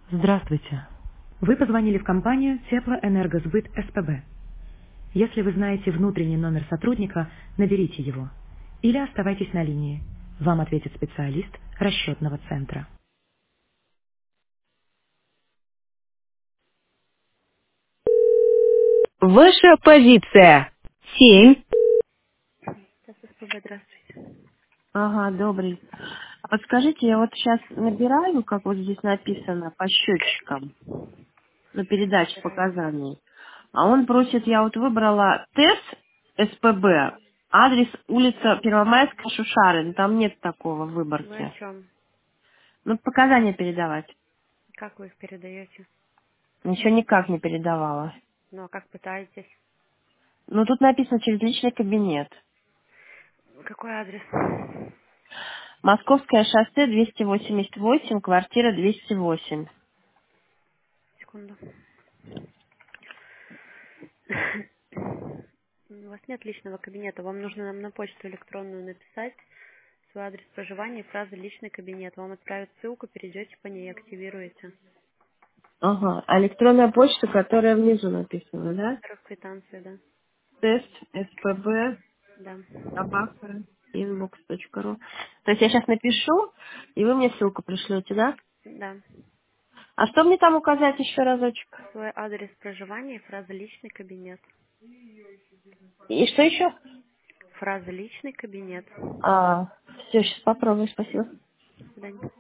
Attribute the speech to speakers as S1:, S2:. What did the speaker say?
S1: Здравствуйте. Вы позвонили в компанию Теплоэнергосбыт СПБ. Если вы знаете внутренний номер сотрудника, наберите его. Или оставайтесь на линии. Вам ответит специалист расчетного центра. Ваша позиция. 7. Сейчас СПБ, здравствуйте.
S2: Ага, добрый. А подскажите, я вот сейчас набираю, как вот здесь написано, по счетчикам, на передаче
S1: Набираете.
S2: показаний. А он просит, я вот выбрала ТЭС СПБ, адрес улица Первомайская, Шушарин. Там нет такого в
S1: Вы о
S2: выборке.
S1: чем?
S2: Ну, показания передавать.
S1: Как вы их передаете?
S2: Ничего никак не передавала.
S1: Ну, а как пытаетесь?
S2: Ну, тут написано через личный кабинет.
S1: Какой адрес?
S2: Московское шоссе 288, квартира 208.
S1: Секунду. У вас нет личного кабинета. Вам нужно нам на почту электронную написать свой адрес проживания и фраза «личный кабинет». Вам отправят ссылку, перейдете по ней и активируете.
S2: Ага, а электронная почта, которая внизу написана, да?
S1: Вторых квитанции, да?
S2: Тест, СПБ,
S1: Да.
S2: собака, inbox.ru. То есть я сейчас напишу, и вы мне ссылку пришлете, да?
S1: Да.
S2: А что мне там указать еще разочек?
S1: Свой адрес проживания и фраза «личный кабинет».
S2: И что еще?
S1: Фраза «личный кабинет».
S2: А, все, сейчас попробую, спасибо.
S1: До свидания.